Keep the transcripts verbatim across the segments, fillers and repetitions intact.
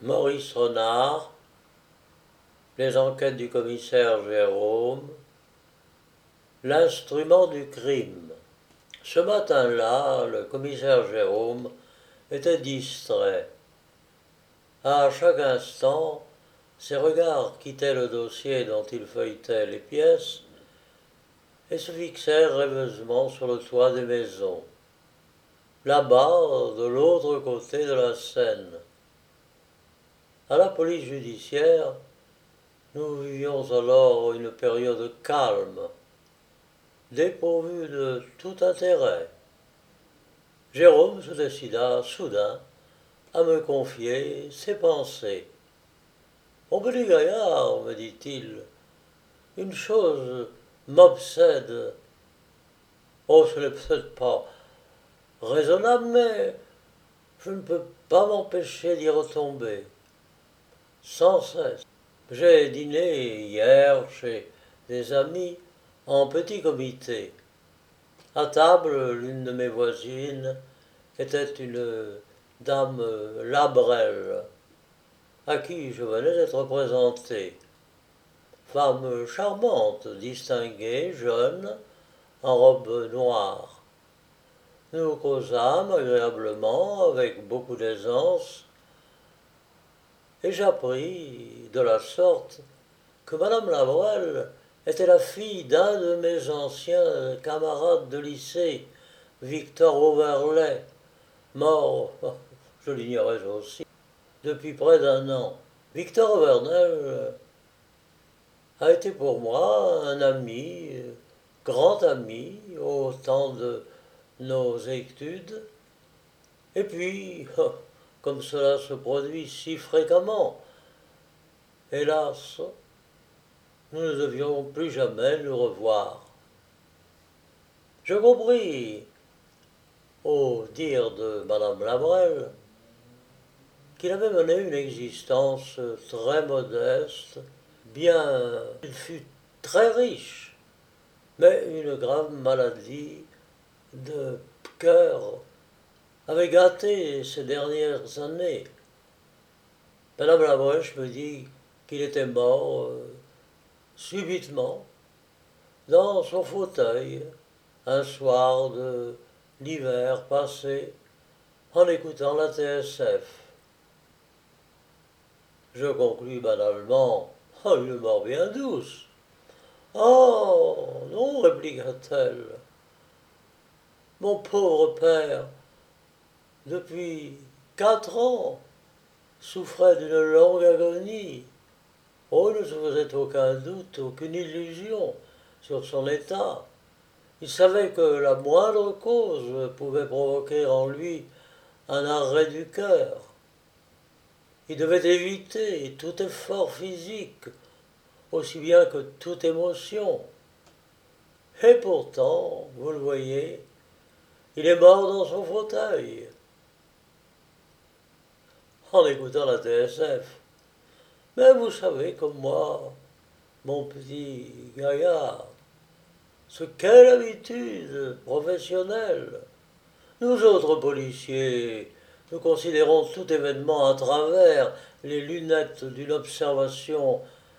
Maurice Renard, les enquêtes du commissaire Jérôme, l'instrument du crime. Ce matin-là, le commissaire Jérôme était distrait. À chaque instant, ses regards quittaient le dossier dont il feuilletait les pièces et se fixèrent rêveusement sur le toit des maisons, là-bas, de l'autre côté de la Seine. À la police judiciaire, nous vivions alors une période calme, dépourvue de tout intérêt. Jérôme se décida soudain à me confier ses pensées. Mon petit gaillard, me dit-il, une chose m'obsède. Oh, ce n'est peut-être pas raisonnable, mais je ne peux pas m'empêcher d'y retomber. Sans cesse. J'ai dîné hier chez des amis en petit comité. À table, l'une de mes voisines était une dame Labrelle, à qui je venais d'être présenté. Femme charmante, distinguée, jeune, en robe noire. Nous causâmes agréablement, avec beaucoup d'aisance, et j'appris de la sorte que Madame Labrelle était la fille d'un de mes anciens camarades de lycée, Victor Overley, mort, je l'ignorais aussi, depuis près d'un an. Victor Overley a été pour moi un ami, grand ami, au temps de nos études, et puis, comme cela se produit si fréquemment, hélas, nous ne devions plus jamais nous revoir. Je compris, au dire de Madame Labrelle, qu'il avait mené une existence très modeste, bien qu'il fût très riche, mais une grave maladie de cœur avait gâté ces dernières années. Madame Labrelle me dit qu'il était mort euh, subitement dans son fauteuil un soir de l'hiver passé en écoutant la T S F. Je conclus banalement, oh, une mort bien douce. Oh, non, répliqua-t-elle. Mon pauvre père, depuis quatre ans, souffrait d'une longue agonie. Oh, il ne se faisait aucun doute, aucune illusion sur son état. Il savait que la moindre cause pouvait provoquer en lui un arrêt du cœur. Il devait éviter tout effort physique, aussi bien que toute émotion. Et pourtant, vous le voyez, il est mort dans son fauteuil, en écoutant la T S F. Mais vous savez comme moi, mon petit gaillard, ce qu'est l'habitude professionnelle. Nous autres policiers, nous considérons tout événement à travers les lunettes d'une observation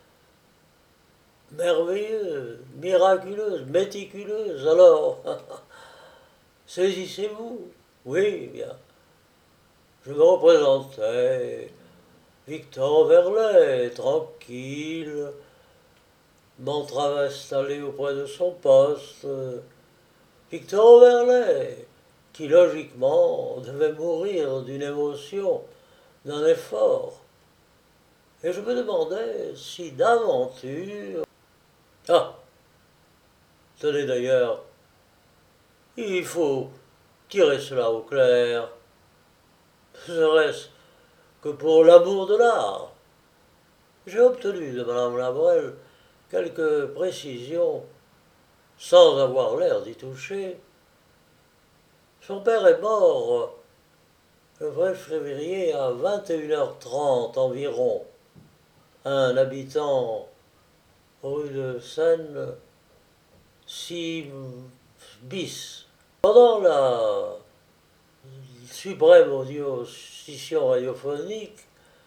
merveilleuse, miraculeuse, méticuleuse. Alors, saisissez-vous. Oui, bien. Je me représentais Victor Overley, tranquille, m'entrave installé auprès de son poste. Victor Overley, qui logiquement devait mourir d'une émotion, d'un effort. Et je me demandais si d'aventure... Ah, tenez d'ailleurs, il faut tirer cela au clair, serait-ce que pour l'amour de l'art. J'ai obtenu de Madame Labrelle quelques précisions, sans avoir l'air d'y toucher. Son père est mort le vingt février à vingt et une heures trente environ. Un habitant rue de Seine, six bis. Pendant la suprême audition radiophonique,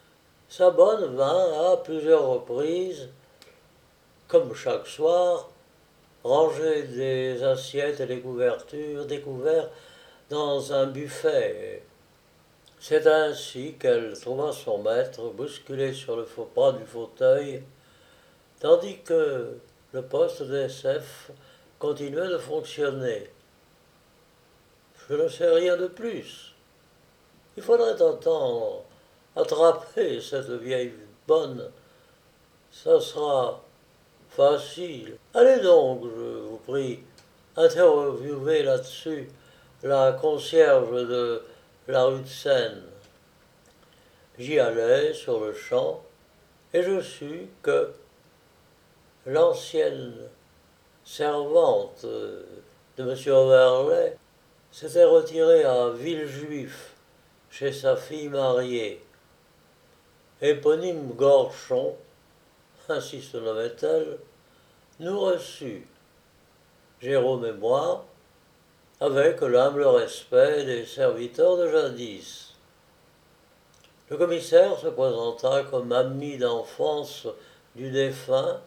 sa bonne vint à plusieurs reprises, comme chaque soir, ranger des assiettes et des couvertures, des couverts dans un buffet. C'est ainsi qu'elle trouva son maître bousculé sur le bras du fauteuil, tandis que le poste de S F continuait de fonctionner. Je ne sais rien de plus. Il faudrait attendre, attraper cette vieille bonne. Ça sera facile. Allez donc, je vous prie, interviewer là-dessus la concierge de la rue de Seine. J'y allai sur le champ et je sus que l'ancienne servante de M. Overley s'était retirée à Villejuif chez sa fille mariée. Éponyme Gorchon, ainsi se nommait-elle, nous reçut, Jérôme et moi, avec l'humble respect des serviteurs de jadis. Le commissaire se présenta comme ami d'enfance du défunt,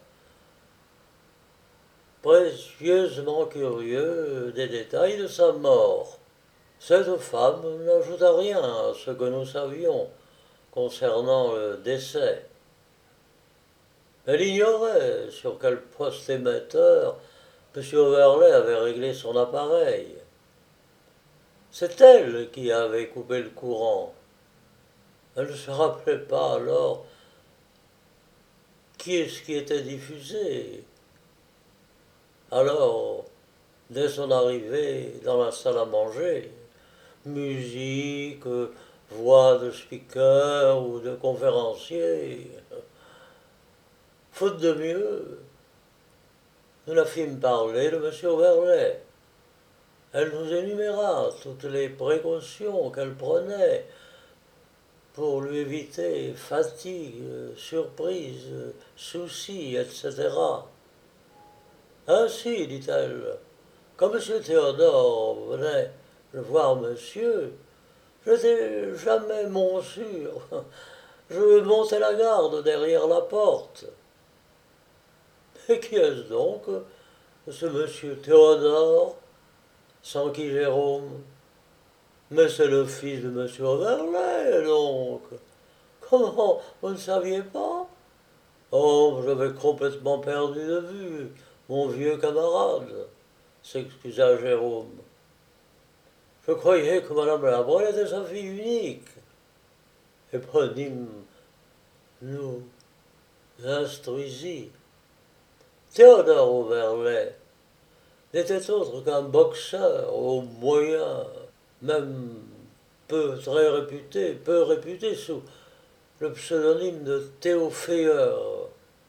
précieusement curieux des détails de sa mort. Cette femme n'ajouta rien à ce que nous savions concernant le décès. Elle ignorait sur quel poste émetteur M. Overley avait réglé son appareil. C'est elle qui avait coupé le courant. Elle ne se rappelait pas alors qui est-ce qui était diffusé. Alors, dès son arrivée dans la salle à manger, musique, voix de speaker ou de conférencier, faute de mieux, nous la fîmes parler de M. Overley. Elle nous énuméra toutes les précautions qu'elle prenait pour lui éviter fatigue, surprise, soucis, et cetera. Ainsi, dit-elle, quand M. Théodore venait voir monsieur, je n'étais jamais mon sûr. Je montais la garde derrière la porte. Et qui est-ce donc, ce monsieur Théodore, sans qui Jérôme? Mais c'est le fils de M. Overley, donc. Comment, vous ne saviez pas? Oh, j'avais complètement perdu de vue mon vieux camarade, s'excusa Jérôme. Je croyais que Madame Labrelle était sa fille unique. Éponyme nous instruisit. Théodore Overley n'était autre qu'un boxeur aux moyens, même peu très réputé, peu réputé sous le pseudonyme de Théophéeur.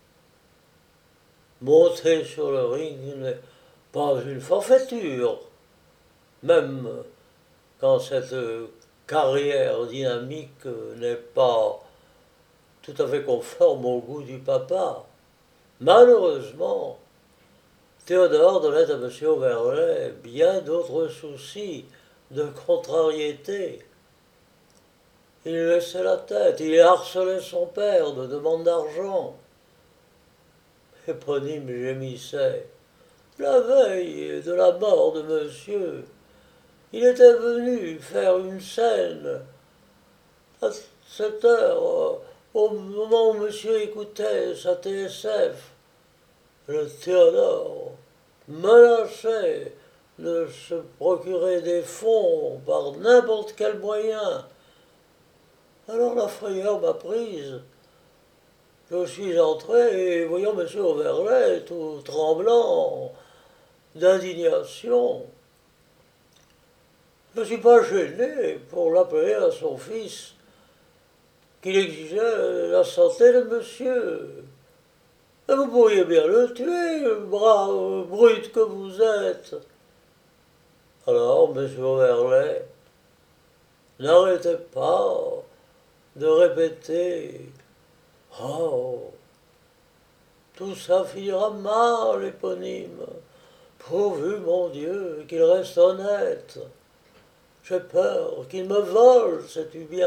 Monter sur le ring n'est pas une forfaiture, même quand cette carrière dynamique n'est pas tout à fait conforme au goût du papa. Malheureusement, Théodore donnait à M. Overley bien d'autres soucis de contrariété. Il laissait la tête, il harcelait son père de demandes d'argent. Éponyme gémissait. La veille de la mort de monsieur, il était venu faire une scène. À cette heure, au moment où monsieur écoutait sa T S F, le Théodore menaçait de se procurer des fonds par n'importe quel moyen. Alors la frayeur m'a prise. Je suis entré et voyant M. Overley tout tremblant d'indignation, je ne suis pas gêné pour l'appeler à son fils qu'il exigeait la santé de monsieur. Et vous pourriez bien le tuer, brave brute que vous êtes. Alors M. Overley n'arrêtait pas de répéter « Oh, tout ça finira mal, éponyme, pourvu, mon Dieu, qu'il reste honnête. J'ai peur qu'il me vole, sais-tu bien. »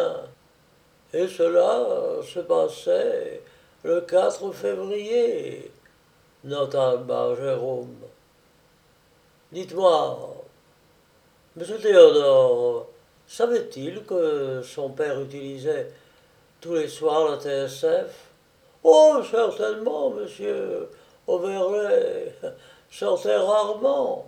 Et cela se passait le quatre février, nota Jérôme. Dites-moi, monsieur Théodore, savait-il que son père utilisait tous les soirs la T S F? Oh, certainement, monsieur Overley sortait rarement.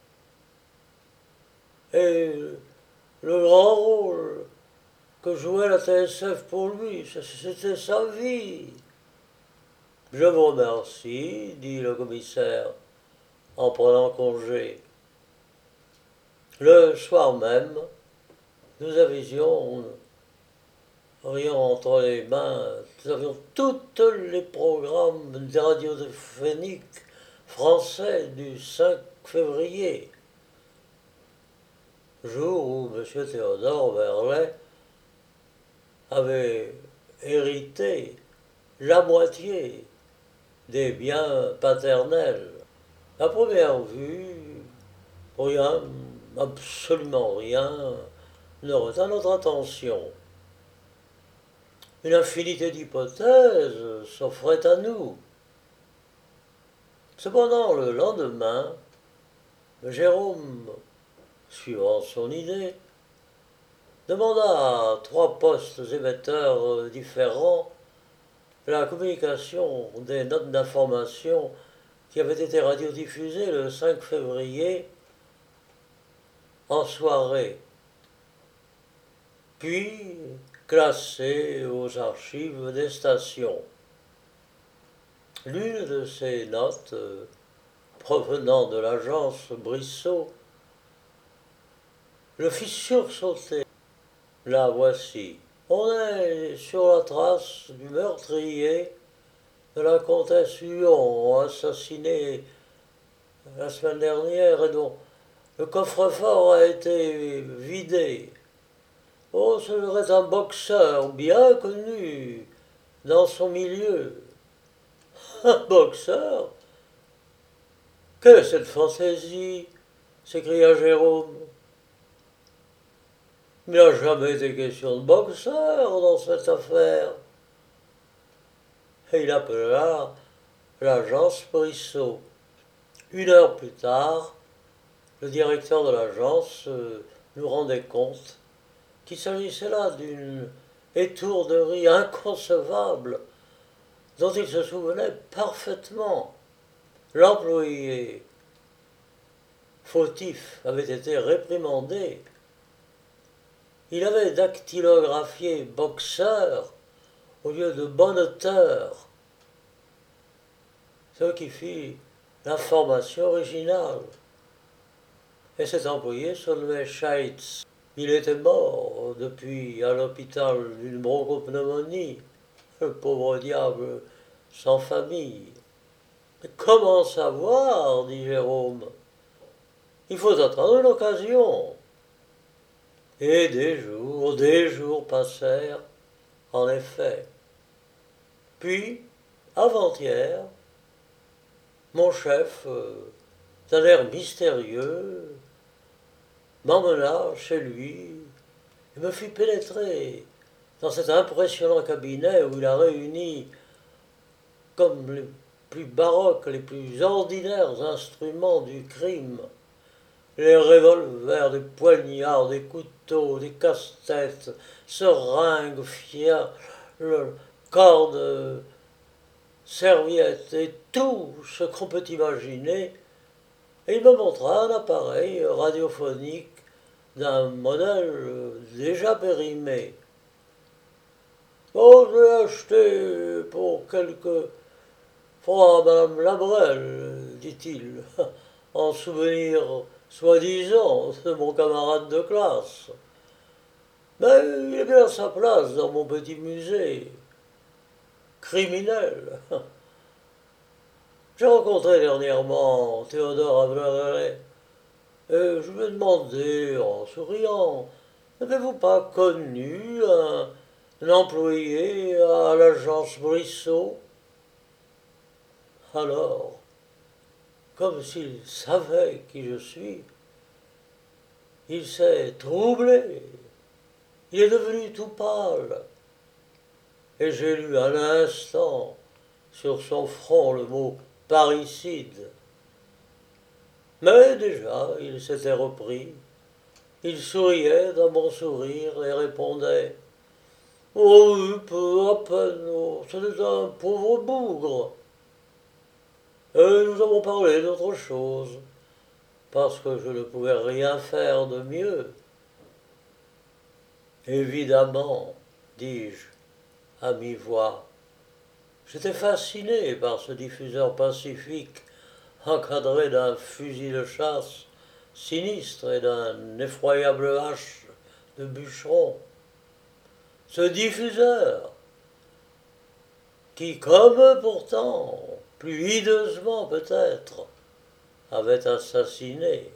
Et le grand rôle que jouait la T S F pour lui, c'était sa vie. Je vous remercie, dit le commissaire en prenant congé. Le soir même, nous avions rien entre les mains, nous avions tous les programmes radiophoniques français du cinq février, jour où M. Théodore Verlet avait hérité la moitié des biens paternels. À première vue, rien, absolument rien, ne retint notre attention. Une infinité d'hypothèses s'offraient à nous. Cependant, le lendemain, Jérôme, suivant son idée, demanda à trois postes émetteurs différents la communication des notes d'information qui avaient été radiodiffusées le cinq février en soirée, puis classées aux archives des stations. L'une de ces notes, provenant de l'agence Brissot, le fit sursauter. La voici. On est sur la trace du meurtrier de la comtesse Huon, assassinée la semaine dernière et dont le coffre-fort a été vidé. Oh, ce serait un boxeur bien connu dans son milieu. Un boxeur? Quelle est cette fantaisie? S'écria Jérôme. Il n'y a jamais été question de boxeur dans cette affaire. Et il appela l'agence Brissot. Une heure plus tard, le directeur de l'agence nous rendait compte qu'il s'agissait là d'une étourderie inconcevable dont il se souvenait parfaitement. L'employé fautif avait été réprimandé. Il avait dactylographié boxeur au lieu de bonneteur, ce qui fit l'information originale. Et cet employé se nommait Scheitz. Il était mort depuis à l'hôpital d'une bronchopneumonie, le pauvre diable sans famille. Mais comment savoir, dit Jérôme. Il faut attendre l'occasion. Et des jours, des jours passèrent, en effet. Puis, avant-hier, mon chef, euh, d'un air mystérieux, m'emmena chez lui et me fit pénétrer dans cet impressionnant cabinet où il a réuni, comme les plus baroques, les plus ordinaires instruments du crime, les revolvers, des poignards, des couteaux, des casse-têtes, seringues, fiers, cordes, serviettes et tout ce qu'on peut imaginer. Et il me montra un appareil radiophonique d'un modèle déjà périmé. Oh, je l'ai acheté pour quelques francs à Madame Labrelle, dit-il, en souvenir soi-disant de mon camarade de classe. Mais il est bien à sa place dans mon petit musée. Criminel. J'ai rencontré dernièrement Théodore Avelet, et je lui ai demandé, en souriant, n'avez-vous pas connu un, un employé à l'agence Brissot? Alors, comme s'il savait qui je suis, il s'est troublé. Il est devenu tout pâle. et j'ai lu un instant sur son front le mot parricide. Mais déjà, il s'était repris. Il souriait d'un bon sourire et répondait: Oh oui, peu à peine, oh, c'était un pauvre bougre. Et nous avons parlé d'autre chose, parce que je ne pouvais rien faire de mieux. Évidemment, dis-je à mi-voix. J'étais fasciné par ce diffuseur pacifique, encadré d'un fusil de chasse sinistre et d'un effroyable hache de bûcheron. Ce diffuseur, qui, comme pourtant, plus hideusement peut-être, avait assassiné